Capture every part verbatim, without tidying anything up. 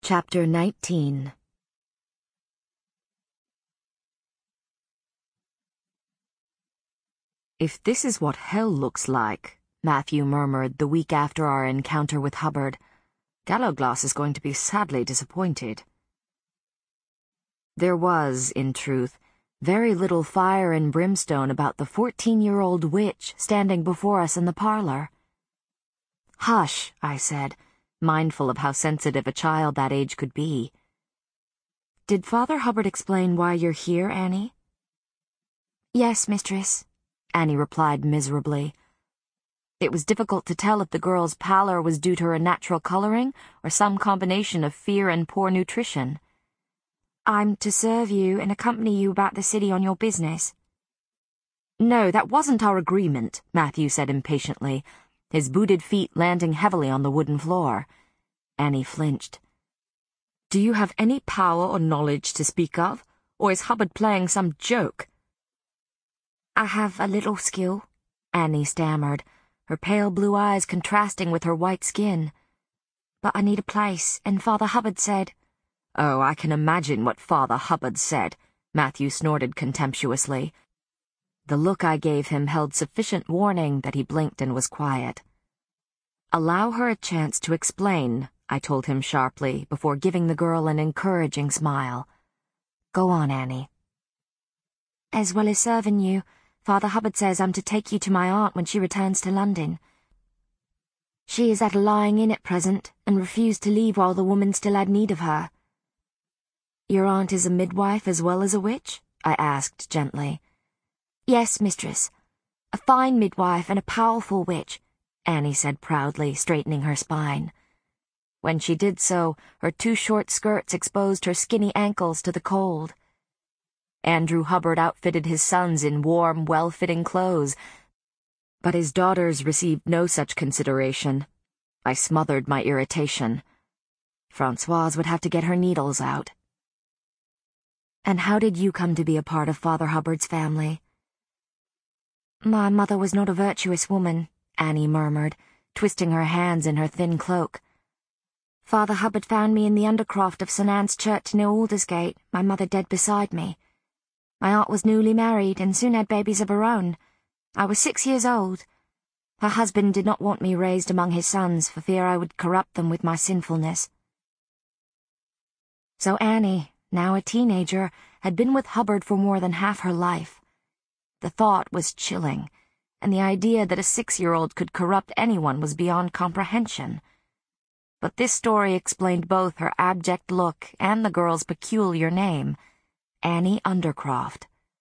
Chapter nineteen. "If this is what hell looks like," Matthew murmured the week after our encounter with Hubbard, "Gallowglass is going to be sadly disappointed." There was, in truth, very little fire and brimstone about the fourteen-year-old witch standing before us in the parlor. "Hush," I said, mindful of how sensitive a child that age could be. "Did Father Hubbard explain why you're here, Annie?" "Yes, mistress," Annie replied miserably. It was difficult to tell if the girl's pallor was due to her natural coloring or some combination of fear and poor nutrition. "I'm to serve you and accompany you about the city on your business." "No, that wasn't our agreement," Matthew said impatiently, his booted feet landing heavily on the wooden floor. Annie flinched. "Do you have any power or knowledge to speak of, or is Hubbard playing some joke?" "I have a little skill," Annie stammered, her pale blue eyes contrasting with her white skin. "But I need a place, and Father Hubbard said—" "Oh, I can imagine what Father Hubbard said," Matthew snorted contemptuously. The look I gave him held sufficient warning that he blinked and was quiet. "Allow her a chance to explain," I told him sharply, before giving the girl an encouraging smile. "Go on, Annie." "As well as serving you, Father Hubbard says I'm to take you to my aunt when she returns to London. She is at a lying-in at present, and refused to leave while the woman still had need of her." "Your aunt is a midwife as well as a witch?" I asked gently. "Yes, mistress. A fine midwife and a powerful witch," Annie said proudly, straightening her spine. When she did so, her two short skirts exposed her skinny ankles to the cold. Andrew Hubbard outfitted his sons in warm, well-fitting clothes, but his daughters received no such consideration. I smothered my irritation. Francoise would have to get her needles out. "And how did you come to be a part of Father Hubbard's family?" "My mother was not a virtuous woman," Annie murmured, twisting her hands in her thin cloak. "Father Hubbard found me in the undercroft of St Anne's Church near Aldersgate, my mother dead beside me. My aunt was newly married and soon had babies of her own. I was six years old. Her husband did not want me raised among his sons for fear I would corrupt them with my sinfulness." So Annie, now a teenager, had been with Hubbard for more than half her life. The thought was chilling, and the idea that a six-year-old could corrupt anyone was beyond comprehension. But this story explained both her abject look and the girl's peculiar name, Annie Undercroft.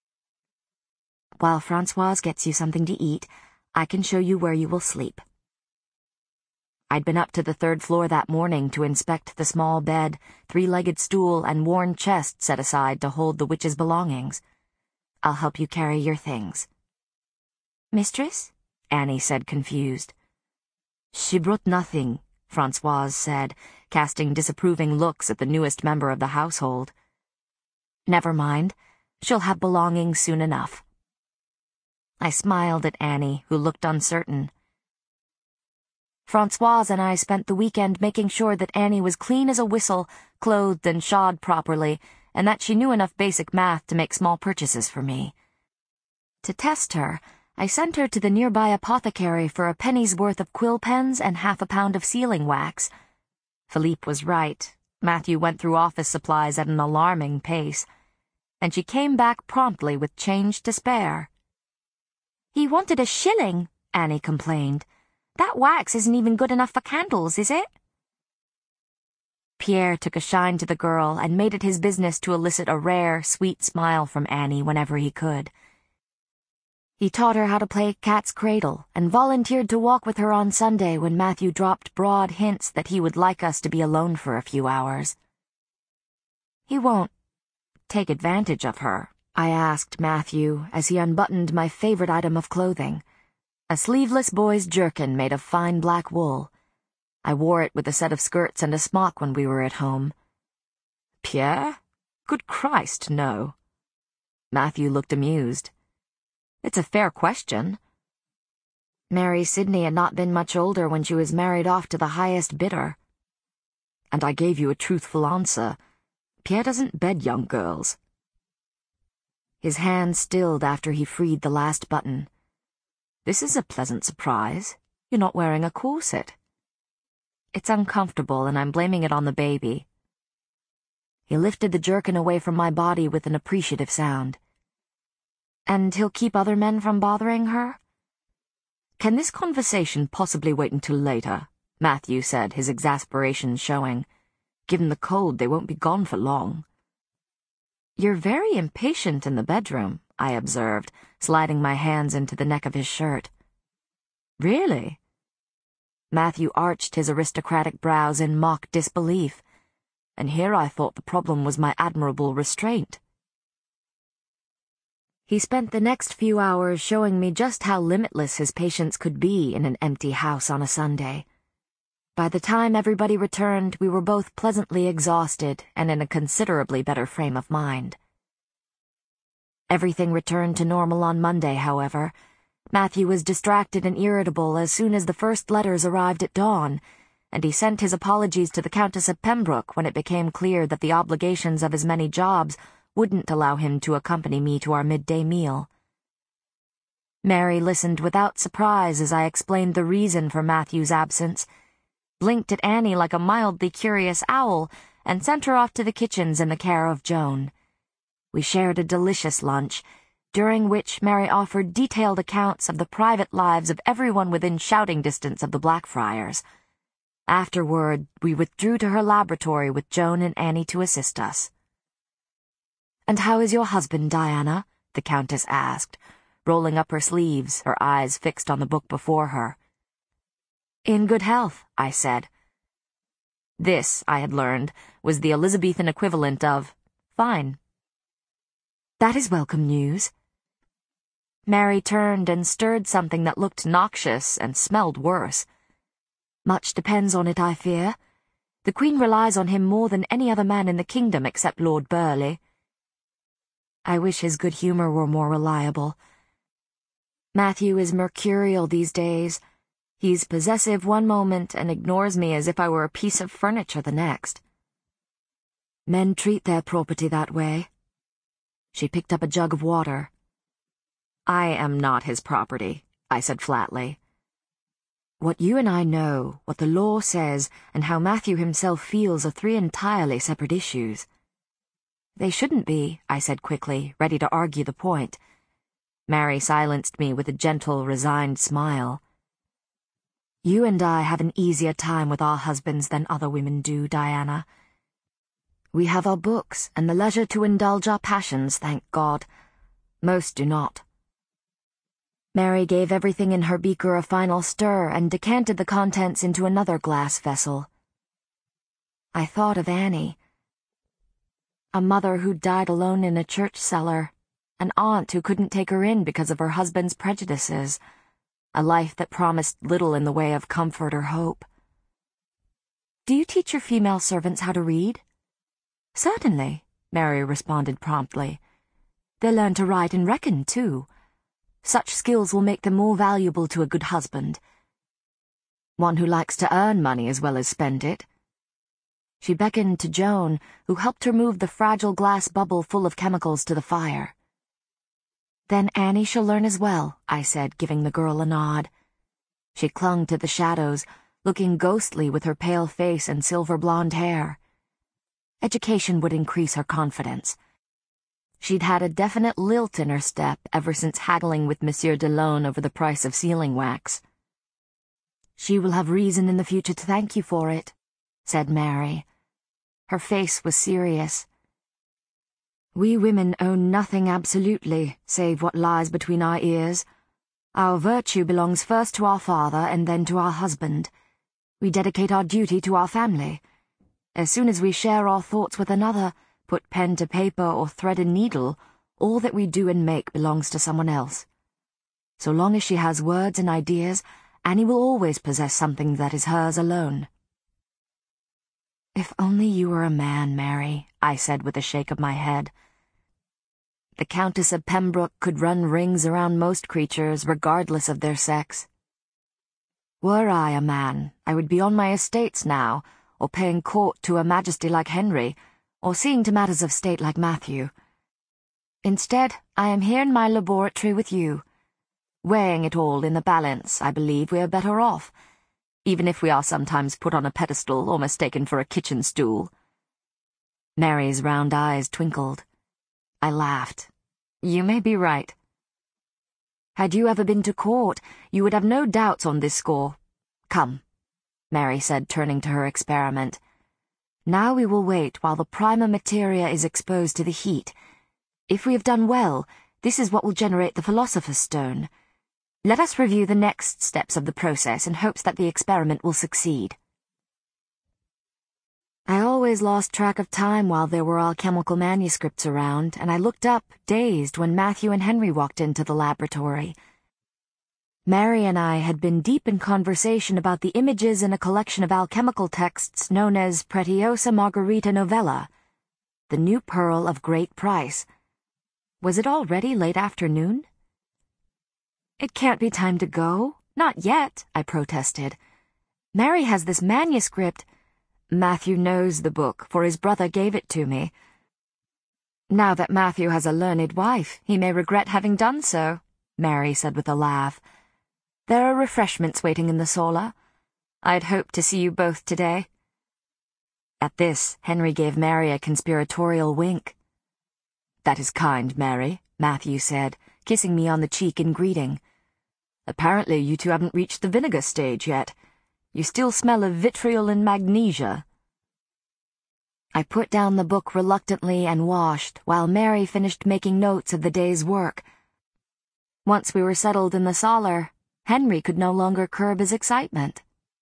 "While Francoise gets you something to eat, I can show you where you will sleep." I'd been up to the third floor that morning to inspect the small bed, three-legged stool, and worn chest set aside to hold the witch's belongings. "I'll help you carry your things." "Mistress?" Annie said, confused. "She brought nothing," Francoise said, casting disapproving looks at the newest member of the household. "Never mind. She'll have belongings soon enough." I smiled at Annie, who looked uncertain. Francoise and I spent the weekend making sure that Annie was clean as a whistle, clothed and shod properly, and that she knew enough basic math to make small purchases for me. To test her, I sent her to the nearby apothecary for a penny's worth of quill pens and half a pound of sealing wax. Philippe was right. Matthew went through office supplies at an alarming pace, and she came back promptly with change to spare. "He wanted a shilling," Annie complained. "That wax isn't even good enough for candles, is it?" Pierre took a shine to the girl and made it his business to elicit a rare, sweet smile from Annie whenever he could. He taught her how to play cat's cradle and volunteered to walk with her on Sunday when Matthew dropped broad hints that he would like us to be alone for a few hours. "He won't take advantage of her?" I asked Matthew as he unbuttoned my favorite item of clothing, a sleeveless boy's jerkin made of fine black wool. I wore it with a set of skirts and a smock when we were at home. "Pierre? Good Christ, no." Matthew looked amused. "It's a fair question." Mary Sidney had not been much older when she was married off to the highest bidder. and I gave you a truthful answer. Pierre doesn't bed young girls." His hand stilled after he freed the last button. "This is a pleasant surprise. You're not wearing a corset." "It's uncomfortable, and I'm blaming it on the baby." He lifted the jerkin away from my body with an appreciative sound. "And he'll keep other men from bothering her?" "Can this conversation possibly wait until later?" Matthew said, his exasperation showing. "Given the cold, they won't be gone for long." "You're very impatient in the bedroom," I observed, sliding my hands into the neck of his shirt. "Really?" Matthew arched his aristocratic brows in mock disbelief, and here I thought the problem was my admirable restraint. He spent the next few hours showing me just how limitless his patience could be in an empty house on a Sunday. By the time everybody returned, we were both pleasantly exhausted and in a considerably better frame of mind. Everything returned to normal on Monday, however. Matthew was distracted and irritable as soon as the first letters arrived at dawn, and he sent his apologies to the Countess of Pembroke when it became clear that the obligations of his many jobs wouldn't allow him to accompany me to our midday meal. Mary listened without surprise as I explained the reason for Matthew's absence, blinked at Annie like a mildly curious owl, and sent her off to the kitchens in the care of Joan. We shared a delicious lunch, during which Mary offered detailed accounts of the private lives of everyone within shouting distance of the Blackfriars. Afterward, we withdrew to her laboratory with Joan and Annie to assist us. "And how is your husband, Diana?" the Countess asked, rolling up her sleeves, her eyes fixed on the book before her. "In good health," I said. This, I had learned, was the Elizabethan equivalent of fine. "That is welcome news." Mary turned and stirred something that looked noxious and smelled worse. "Much depends on it, I fear. The Queen relies on him more than any other man in the kingdom except Lord Burleigh." I wish his good humor were more reliable. Matthew is mercurial these days. He's possessive one moment and ignores me as if I were a piece of furniture the next. Men treat their property that way. She picked up a jug of water. "I am not his property," I said flatly. "What you and I know, what the law says, and how Matthew himself feels are three entirely separate issues." "They shouldn't be," I said quickly, ready to argue the point. Mary silenced me with a gentle, resigned smile. "You and I have an easier time with our husbands than other women do, Diana. We have our books and the leisure to indulge our passions, thank God. Most do not." Mary gave everything in her beaker a final stir and decanted the contents into another glass vessel. I thought of Annie. A mother who died alone in a church cellar, an aunt who couldn't take her in because of her husband's prejudices, a life that promised little in the way of comfort or hope. "Do you teach your female servants how to read?" "Certainly," Mary responded promptly. "They learn to write and reckon, too. Such skills will make them more valuable to a good husband. One who likes to earn money as well as spend it." She beckoned to Joan, who helped her move the fragile glass bubble full of chemicals to the fire. "Then Annie shall learn as well," I said, giving the girl a nod. She clung to the shadows, looking ghostly with her pale face and silver blonde hair. Education would increase her confidence. She'd had a definite lilt in her step ever since haggling with Monsieur Delone over the price of sealing wax. "She will have reason in the future to thank you for it," said Mary. Her face was serious. "We women own nothing absolutely, save what lies between our ears. Our virtue belongs first to our father and then to our husband. We dedicate our duty to our family. As soon as we share our thoughts with another, put pen to paper or thread a needle, all that we do and make belongs to someone else. So long as she has words and ideas, Annie will always possess something that is hers alone." "If only you were a man, Mary," I said with a shake of my head. The Countess of Pembroke could run rings around most creatures, regardless of their sex. "Were I a man, I would be on my estates now, or paying court to a majesty like Henry, or seeing to matters of state like Matthew. Instead, I am here in my laboratory with you. Weighing it all in the balance, I believe we are better off, even if we are sometimes put on a pedestal or mistaken for a kitchen stool." Mary's round eyes twinkled. I laughed. "You may be right." "Had you ever been to court, you would have no doubts on this score. Come," Mary said, turning to her experiment. "Now we will wait while the prima materia is exposed to the heat. If we have done well, this is what will generate the Philosopher's Stone. Let us review the next steps of the process in hopes that the experiment will succeed." I always lost track of time while there were alchemical manuscripts around, and I looked up, dazed, when Matthew and Henry walked into the laboratory. Mary and I had been deep in conversation about the images in a collection of alchemical texts known as Pretiosa Margarita Novella, the new pearl of great price. Was it already late afternoon? "It can't be time to go. Not yet," I protested. "Mary has this manuscript." "Matthew knows the book, for his brother gave it to me. Now that Matthew has a learned wife, he may regret having done so," Mary said with a laugh. "There are refreshments waiting in the sola. I'd hoped to see you both today." At this, Henry gave Mary a conspiratorial wink. "That is kind, Mary," Matthew said, kissing me on the cheek in greeting. "Apparently you two haven't reached the vinegar stage yet. You still smell of vitriol and magnesia." I put down the book reluctantly and washed, while Mary finished making notes of the day's work. Once we were settled in the solar, Henry could no longer curb his excitement.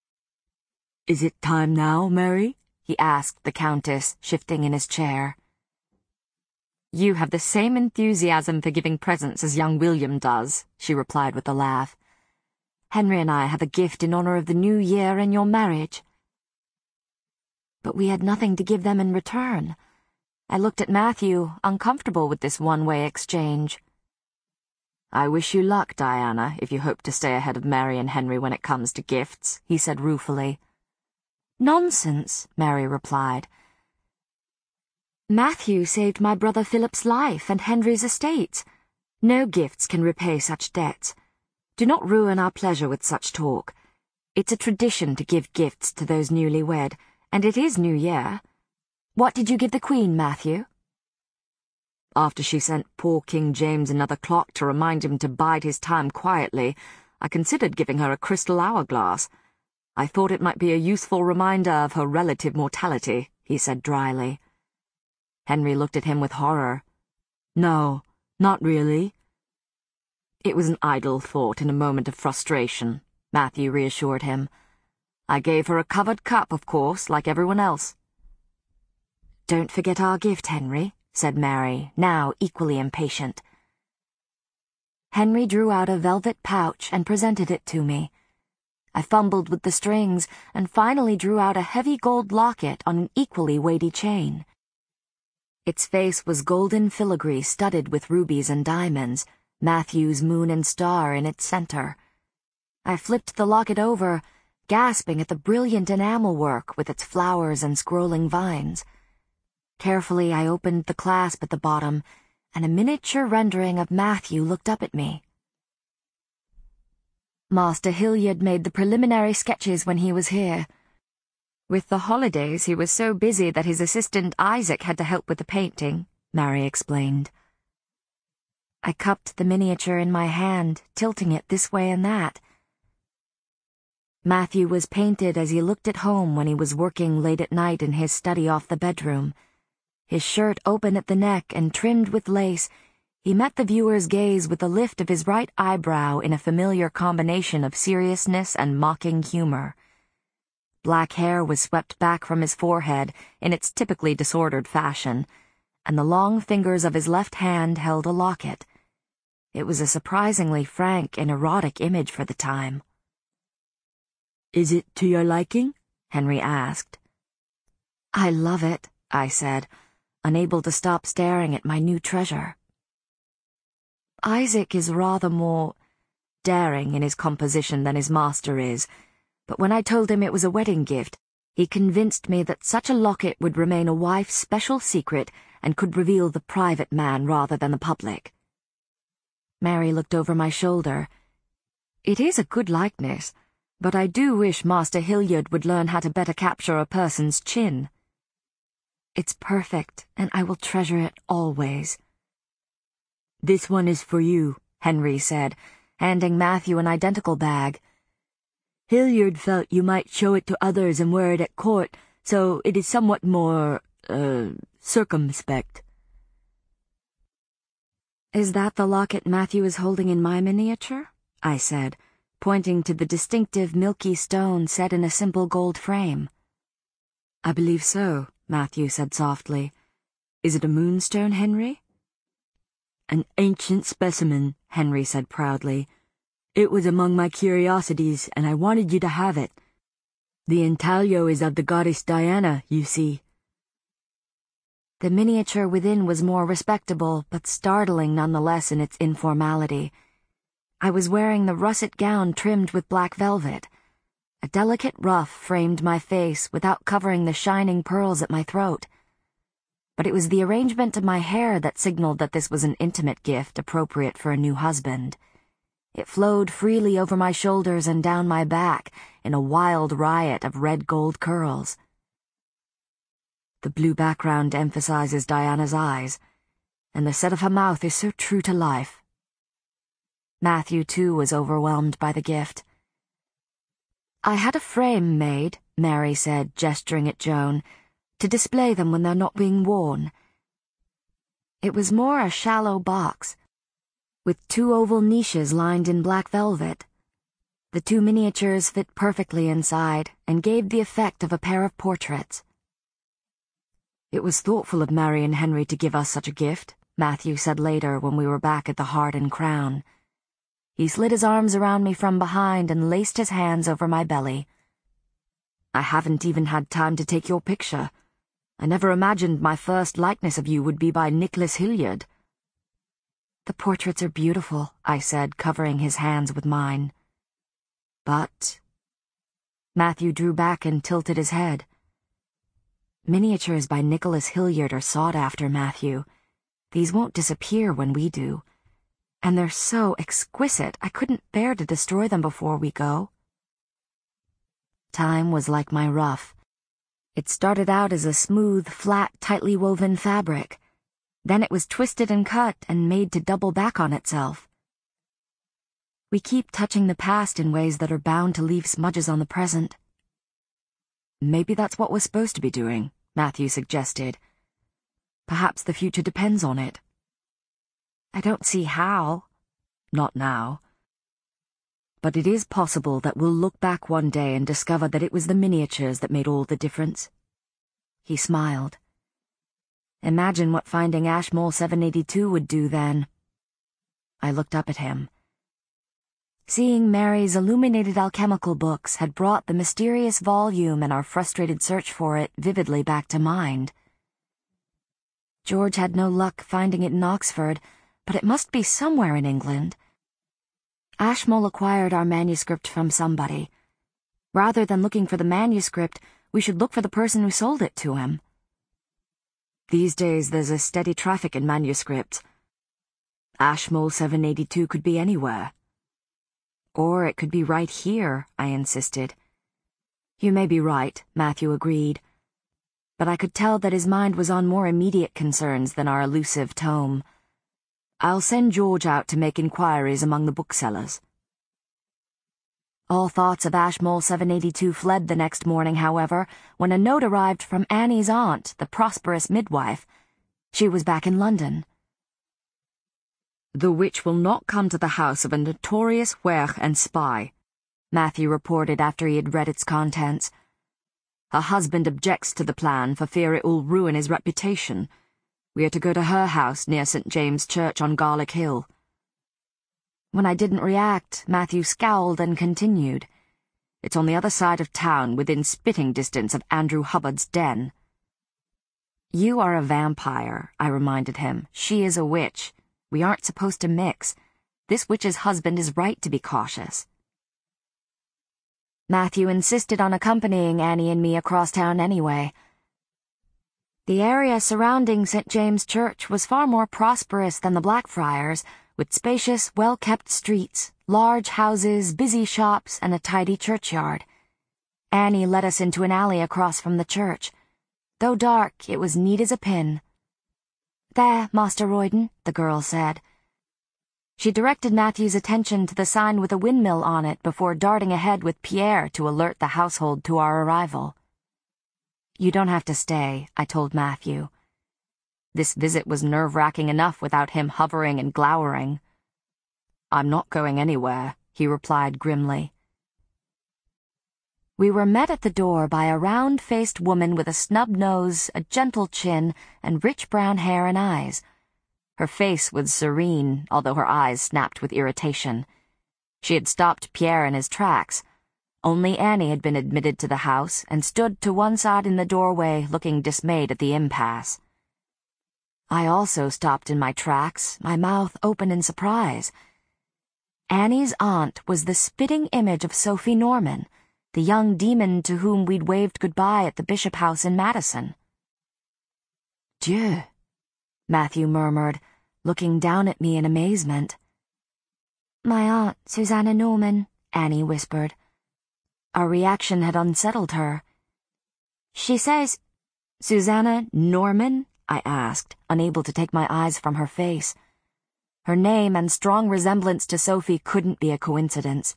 "Is it time now, Mary?" he asked the Countess, shifting in his chair. "You have the same enthusiasm for giving presents as young William does," she replied with a laugh. "Henry and I have a gift in honor of the new year and your marriage." But we had nothing to give them in return. I looked at Matthew, uncomfortable with this one-way exchange. "I wish you luck, Diana, if you hope to stay ahead of Mary and Henry when it comes to gifts," he said ruefully. "Nonsense," Mary replied. "Matthew saved my brother Philip's life and Henry's estates. No gifts can repay such debts. Do not ruin our pleasure with such talk. It's a tradition to give gifts to those newly wed, and it is New Year. What did you give the Queen, Matthew?" "After she sent poor King James another clock to remind him to bide his time quietly, I considered giving her a crystal hourglass. I thought it might be a useful reminder of her relative mortality," he said dryly. Henry looked at him with horror. "No, not really." "It was an idle thought in a moment of frustration," Matthew reassured him. "I gave her a covered cup, of course, like everyone else." "Don't forget our gift, Henry," said Mary, now equally impatient. Henry drew out a velvet pouch and presented it to me. I fumbled with the strings and finally drew out a heavy gold locket on an equally weighty chain. Its face was golden filigree studded with rubies and diamonds, Matthew's moon and star in its center. I flipped the locket over, gasping at the brilliant enamel work with its flowers and scrolling vines. Carefully I opened the clasp at the bottom, and a miniature rendering of Matthew looked up at me. "Master Hilliard made the preliminary sketches when he was here. With the holidays, he was so busy that his assistant Isaac had to help with the painting," Mary explained. I cupped the miniature in my hand, tilting it this way and that. Matthew was painted as he looked at home when he was working late at night in his study off the bedroom. His shirt open at the neck and trimmed with lace, he met the viewer's gaze with a lift of his right eyebrow in a familiar combination of seriousness and mocking humor. Black hair was swept back from his forehead in its typically disordered fashion, and the long fingers of his left hand held a locket. It was a surprisingly frank and erotic image for the time. "Is it to your liking?" Henry asked. "I love it," I said, unable to stop staring at my new treasure. Isaac is rather more daring in his composition than his master is, but when I told him it was a wedding gift, He convinced me that such a locket would remain a wife's special secret and could reveal the private man rather than the public. Mary looked over my shoulder. It is a good likeness, but I do wish Master Hilliard would learn how to better capture a person's chin. It's perfect, and I will treasure it always. This one is for you, Henry said, handing Matthew an identical bag. Hilliard felt you might show it to others and wear it at court, so it is somewhat more, uh, circumspect. Is that the locket Matthew is holding in my miniature? I said, pointing to the distinctive milky stone set in a simple gold frame. I believe so, Matthew said softly. Is it a moonstone, Henry? An ancient specimen, Henry said proudly. It was among my curiosities, and I wanted you to have it. The intaglio is of the goddess Diana, you see. The miniature within was more respectable, but startling nonetheless in its informality. I was wearing the russet gown trimmed with black velvet. A delicate ruff framed my face without covering the shining pearls at my throat. But it was the arrangement of my hair that signaled that this was an intimate gift appropriate for a new husband. It flowed freely over my shoulders and down my back in a wild riot of red gold curls. The blue background emphasizes Diana's eyes, and the set of her mouth is so true to life. Matthew, too, was overwhelmed by the gift. I had a frame made, Mary said, gesturing at Joan, to display them when they're not being worn. It was more a shallow box, with two oval niches lined in black velvet. The two miniatures fit perfectly inside and gave the effect of a pair of portraits. It was thoughtful of Mary and Henry to give us such a gift, Matthew said later when we were back at the Heart and Crown. He slid his arms around me from behind and laced his hands over my belly. I haven't even had time to take your picture. I never imagined my first likeness of you would be by Nicholas Hilliard. The portraits are beautiful, I said, covering his hands with mine. But... Matthew drew back and tilted his head. Miniatures by Nicholas Hilliard are sought after, Matthew. These won't disappear when we do. And they're so exquisite, I couldn't bear to destroy them before we go. Time was like my ruff. It started out as a smooth, flat, tightly woven fabric. Then it was twisted and cut and made to double back on itself. We keep touching the past in ways that are bound to leave smudges on the present. Maybe that's what we're supposed to be doing, Matthew suggested. Perhaps the future depends on it. I don't see how. Not now. But it is possible that we'll look back one day and discover that it was the miniatures that made all the difference. He smiled. Imagine what finding Ashmole seven eighty-two would do then. I looked up at him. Seeing Mary's illuminated alchemical books had brought the mysterious volume and our frustrated search for it vividly back to mind. George had no luck finding it in Oxford, but it must be somewhere in England. Ashmole acquired our manuscript from somebody. Rather than looking for the manuscript, we should look for the person who sold it to him. These days there's a steady traffic in manuscripts. Ashmole seven eighty-two could be anywhere. Or it could be right here, I insisted. You may be right, Matthew agreed. But I could tell that his mind was on more immediate concerns than our elusive tome. I'll send George out to make inquiries among the booksellers. All thoughts of Ashmole seven eighty-two fled the next morning, however, when a note arrived from Annie's aunt, the prosperous midwife. She was back in London. The witch will not come to the house of a notorious wer and spy, Matthew reported after he had read its contents. Her husband objects to the plan for fear it will ruin his reputation. We are to go to her house near Saint James Church on Garlick Hill. When I didn't react, Matthew scowled and continued. It's on the other side of town, within spitting distance of Andrew Hubbard's den. You are a vampire, I reminded him. She is a witch. We aren't supposed to mix. This witch's husband is right to be cautious. Matthew insisted on accompanying Annie and me across town anyway. The area surrounding Saint James Church was far more prosperous than the Blackfriars, with spacious, well-kept streets, large houses, busy shops, and a tidy churchyard. Annie led us into an alley across from the church. Though dark, it was neat as a pin. "There, Master Royden," the girl said. She directed Matthew's attention to the sign with a windmill on it before darting ahead with Pierre to alert the household to our arrival. "You don't have to stay," I told Matthew. This visit was nerve-wracking enough without him hovering and glowering. "I'm not going anywhere," he replied grimly. We were met at the door by a round-faced woman with a snub nose, a gentle chin, and rich brown hair and eyes. Her face was serene, although her eyes snapped with irritation. She had stopped Pierre in his tracks. Only Annie had been admitted to the house and stood to one side in the doorway, looking dismayed at the impasse. I also stopped in my tracks, my mouth open in surprise. Annie's aunt was the spitting image of Sophie Norman, the young demon to whom we'd waved goodbye at the Bishop House in Madison. "Dieu," Matthew murmured, looking down at me in amazement. "My aunt, Susanna Norman," Annie whispered. Our reaction had unsettled her. "She says—" "Susanna Norman?" I asked, unable to take my eyes from her face. Her name and strong resemblance to Sophie couldn't be a coincidence.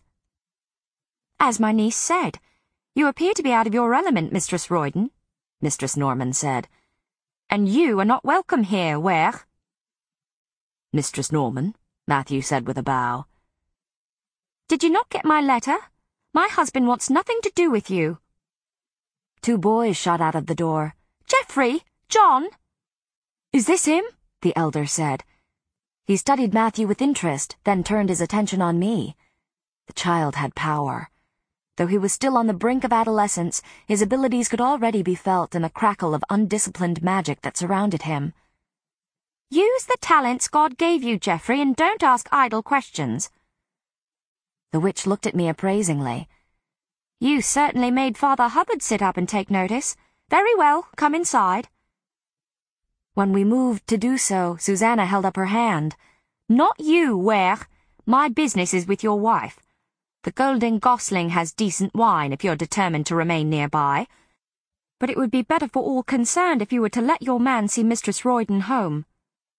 "As my niece said, you appear to be out of your element, Mistress Royden," Mistress Norman said. "And you are not welcome here, where?" "Mistress Norman," Matthew said with a bow. "Did you not get my letter? My husband wants nothing to do with you." Two boys shot out of the door. "Geoffrey! John!" "Is this him?" the elder said. He studied Matthew with interest, then turned his attention on me. The child had power. Though he was still on the brink of adolescence, his abilities could already be felt in the crackle of undisciplined magic that surrounded him. "Use the talents God gave you, Geoffrey, and don't ask idle questions." The witch looked at me appraisingly. "You certainly made Father Hubbard sit up and take notice. Very well, come inside." When we moved to do so, Susanna held up her hand. "Not you, Ware. My business is with your wife. The Golden Gosling has decent wine if you're determined to remain nearby. But it would be better for all concerned if you were to let your man see Mistress Royden home."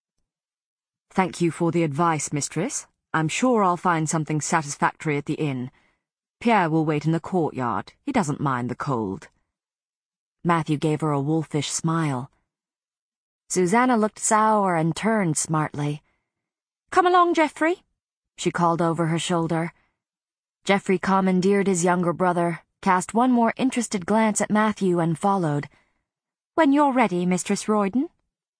"Thank you for the advice, mistress. I'm sure I'll find something satisfactory at the inn. Pierre will wait in the courtyard. He doesn't mind the cold." Matthew gave her a wolfish smile. Susanna looked sour and turned smartly. "Come along, Geoffrey," she called over her shoulder. Geoffrey commandeered his younger brother, cast one more interested glance at Matthew, and followed. "When you're ready, Mistress Royden."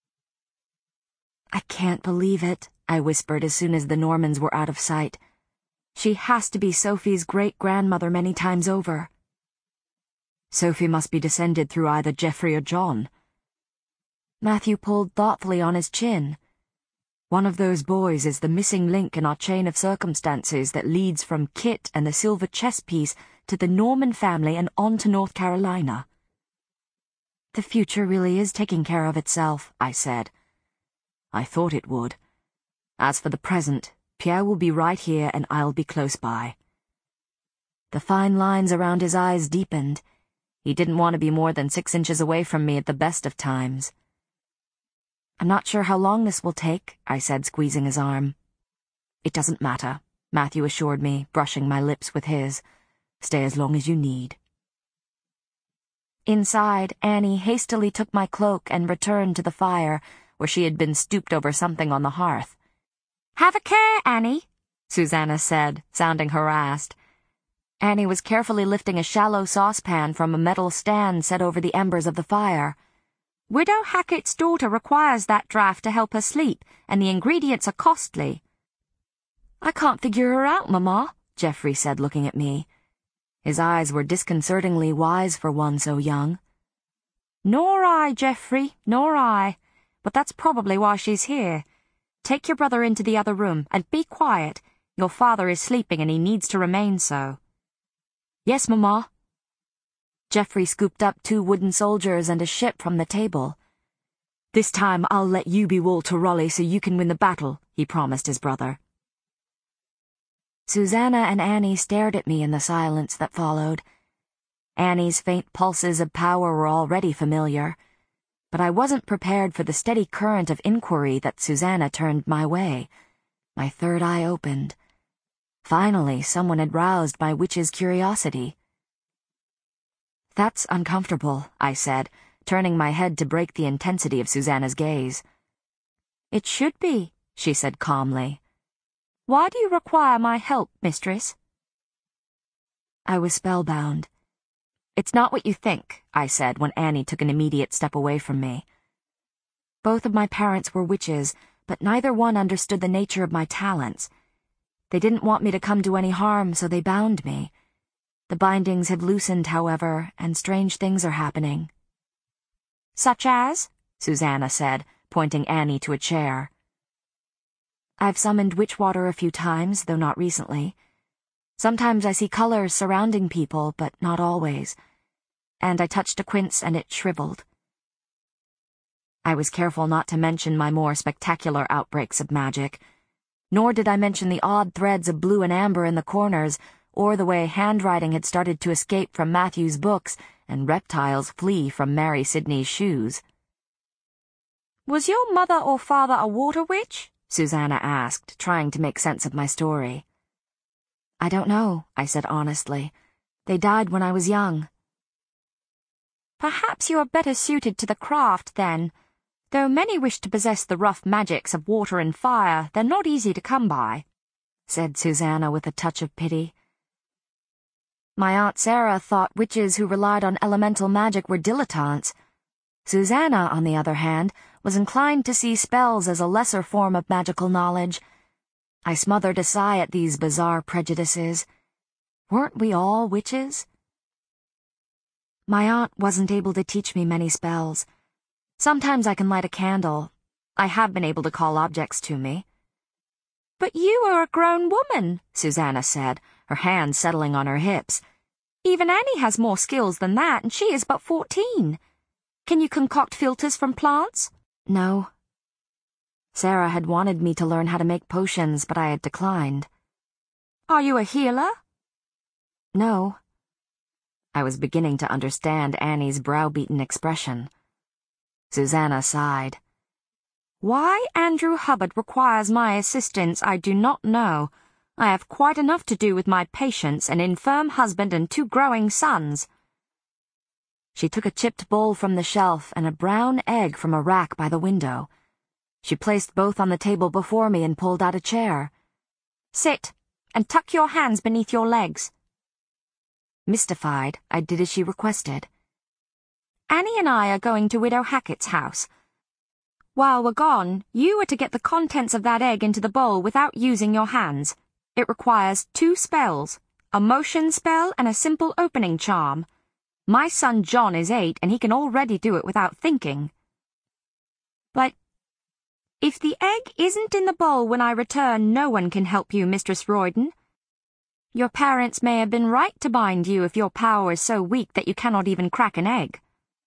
"I can't believe it," I whispered as soon as the Normans were out of sight. "She has to be Sophie's great-grandmother many times over." "Sophie must be descended through either Geoffrey or John." Matthew pulled thoughtfully on his chin. "One of those boys is the missing link in our chain of circumstances that leads from Kit and the silver chess piece to the Norman family and on to North Carolina." "The future really is taking care of itself," I said. "I thought it would. As for the present, Pierre will be right here and I'll be close by." The fine lines around his eyes deepened. He didn't want to be more than six inches away from me at the best of times. "I'm not sure how long this will take," I said, squeezing his arm. "It doesn't matter," Matthew assured me, brushing my lips with his. "Stay as long as you need." Inside, Annie hastily took my cloak and returned to the fire, where she had been stooped over something on the hearth. "Have a care, Annie," Susanna said, sounding harassed. Annie was carefully lifting a shallow saucepan from a metal stand set over the embers of the fire. "Widow Hackett's daughter requires that draught to help her sleep, and the ingredients are costly." "I can't figure her out, Mamma," Geoffrey said, looking at me. His eyes were disconcertingly wise for one so young. "Nor I, Geoffrey, nor I. But that's probably why she's here. Take your brother into the other room, and be quiet. Your father is sleeping and he needs to remain so." Yes, Mama. Geoffrey scooped up two wooden soldiers and a ship from the table. This time I'll let you be Walter Raleigh so you can win the battle, he promised his brother. Susanna and Annie stared at me in the silence that followed. Annie's faint pulses of power were already familiar, but I wasn't prepared for the steady current of inquiry that Susanna turned my way. My third eye opened. Finally, someone had roused my witch's curiosity. That's uncomfortable, I said, turning my head to break the intensity of Susanna's gaze. It should be, she said calmly. Why do you require my help, mistress? I was spellbound. It's not what you think, I said when Annie took an immediate step away from me. Both of my parents were witches, but neither one understood the nature of my talents. They didn't want me to come to any harm, so they bound me. The bindings have loosened, however, and strange things are happening. Such as? Susanna said, pointing Annie to a chair. I've summoned witchwater a few times, though not recently. Sometimes I see colors surrounding people, but not always. And I touched a quince and it shriveled. I was careful not to mention my more spectacular outbreaks of magic, nor did I mention the odd threads of blue and amber in the corners, or the way handwriting had started to escape from Matthew's books and reptiles flee from Mary Sidney's shoes. Was your mother or father a water witch? Susanna asked, trying to make sense of my story. I don't know, I said honestly. They died when I was young. Perhaps you are better suited to the craft, then. Though many wish to possess the rough magics of water and fire, they're not easy to come by, said Susanna with a touch of pity. My Aunt Sarah thought witches who relied on elemental magic were dilettantes. Susanna, on the other hand, was inclined to see spells as a lesser form of magical knowledge. I smothered a sigh at these bizarre prejudices. Weren't we all witches? My aunt wasn't able to teach me many spells. Sometimes I can light a candle. I have been able to call objects to me. But you are a grown woman, Susanna said, her hands settling on her hips. Even Annie has more skills than that, and she is but fourteen. Can you concoct philters from plants? No. Sarah had wanted me to learn how to make potions, but I had declined. Are you a healer? No. I was beginning to understand Annie's browbeaten expression. Susanna sighed. Why Andrew Hubbard requires my assistance, I do not know. I have quite enough to do with my patients, an infirm husband, and two growing sons. She took a chipped bowl from the shelf and a brown egg from a rack by the window. She placed both on the table before me and pulled out a chair. Sit, and tuck your hands beneath your legs. Mystified, I did as she requested. Annie and I are going to Widow Hackett's house. While we're gone, you are to get the contents of that egg into the bowl without using your hands. It requires two spells, a motion spell and a simple opening charm. My son John is eight, and he can already do it without thinking. But if the egg isn't in the bowl when I return, no one can help you, Mistress Royden. Your parents may have been right to bind you if your power is so weak that you cannot even crack an egg.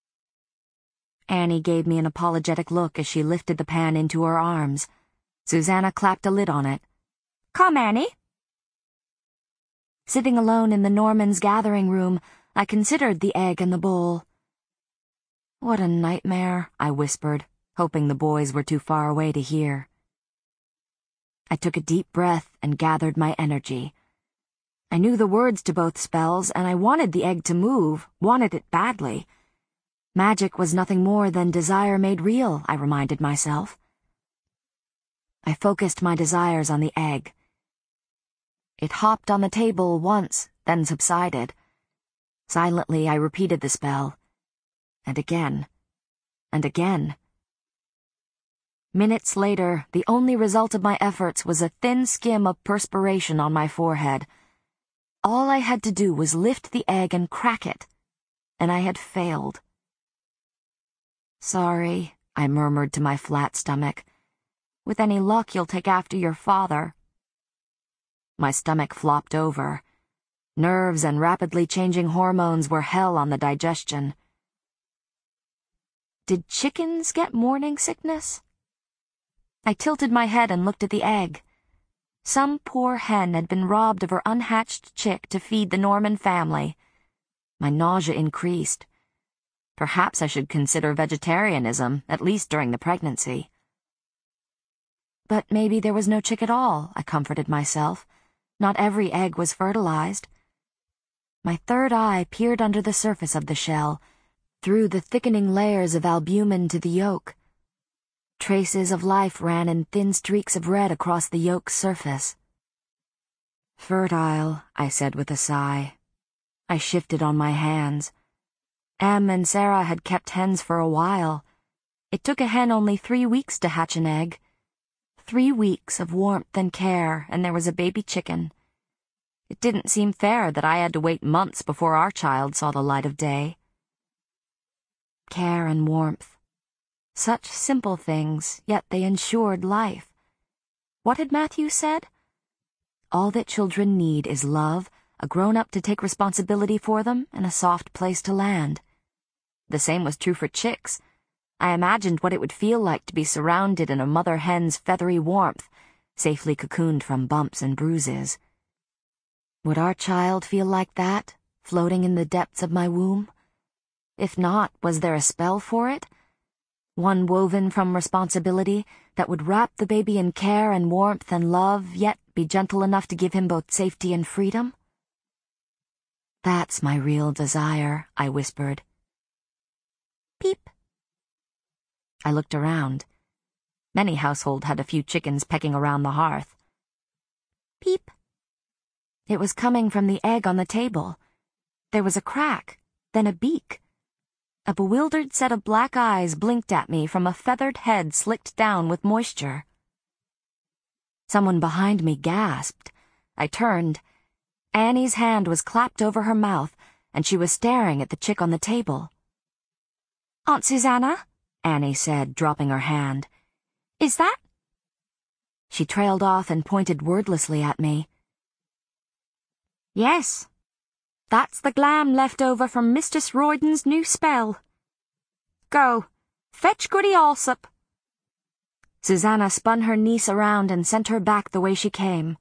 Annie gave me an apologetic look as she lifted the pan into her arms. Susanna clapped a lid on it. Come, Annie. Sitting alone in the Normans' gathering room, I considered the egg and the bowl. What a nightmare, I whispered, hoping the boys were too far away to hear. I took a deep breath and gathered my energy. I knew the words to both spells, and I wanted the egg to move, wanted it badly. Magic was nothing more than desire made real, I reminded myself. I focused my desires on the egg. It hopped on the table once, then subsided. Silently, I repeated the spell. And again. And again. Minutes later, the only result of my efforts was a thin skim of perspiration on my forehead. All I had to do was lift the egg and crack it, and I had failed. Sorry, I murmured to my flat stomach. With any luck, you'll take after your father. My stomach flopped over. Nerves and rapidly changing hormones were hell on the digestion. Did chickens get morning sickness? I tilted my head and looked at the egg. Some poor hen had been robbed of her unhatched chick to feed the Norman family. My nausea increased. Perhaps I should consider vegetarianism, at least during the pregnancy. But maybe there was no chick at all, I comforted myself. Not every egg was fertilized. My third eye peered under the surface of the shell, through the thickening layers of albumin to the yolk. Traces of life ran in thin streaks of red across the yolk's surface. Fertile, I said with a sigh. I shifted on my hands. Em and Sarah had kept hens for a while. It took a hen only three weeks to hatch an egg. Three weeks of warmth and care, and there was a baby chicken. It didn't seem fair that I had to wait months before our child saw the light of day. Care and warmth. Such simple things, yet they ensured life. What had Matthew said? All that children need is love, a grown-up to take responsibility for them, and a soft place to land. The same was true for chicks. I imagined what it would feel like to be surrounded in a mother hen's feathery warmth, safely cocooned from bumps and bruises. Would our child feel like that, floating in the depths of my womb? If not, was there a spell for it? One woven from responsibility that would wrap the baby in care and warmth and love, yet be gentle enough to give him both safety and freedom? That's my real desire, I whispered. Peep. I looked around. Many households had a few chickens pecking around the hearth. Peep. It was coming from the egg on the table. There was a crack, then a beak. A bewildered set of black eyes blinked at me from a feathered head slicked down with moisture. Someone behind me gasped. I turned. Annie's hand was clapped over her mouth, and she was staring at the chick on the table. "Aunt Susanna," Annie said, dropping her hand. "Is that—" She trailed off and pointed wordlessly at me. "Yes. That's the glam left over from Mistress Royden's new spell. Go, fetch Goody Alsop." Susanna spun her niece around and sent her back the way she came.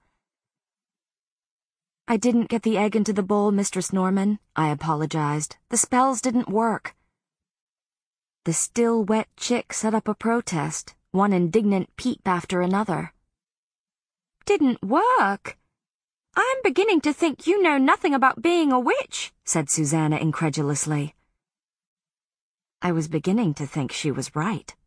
"I didn't get the egg into the bowl, Mistress Norman," I apologized. "The spells didn't work." The still wet chick set up a protest, one indignant peep after another. "Didn't work? I'm beginning to think you know nothing about being a witch," said Susanna incredulously. I was beginning to think she was right.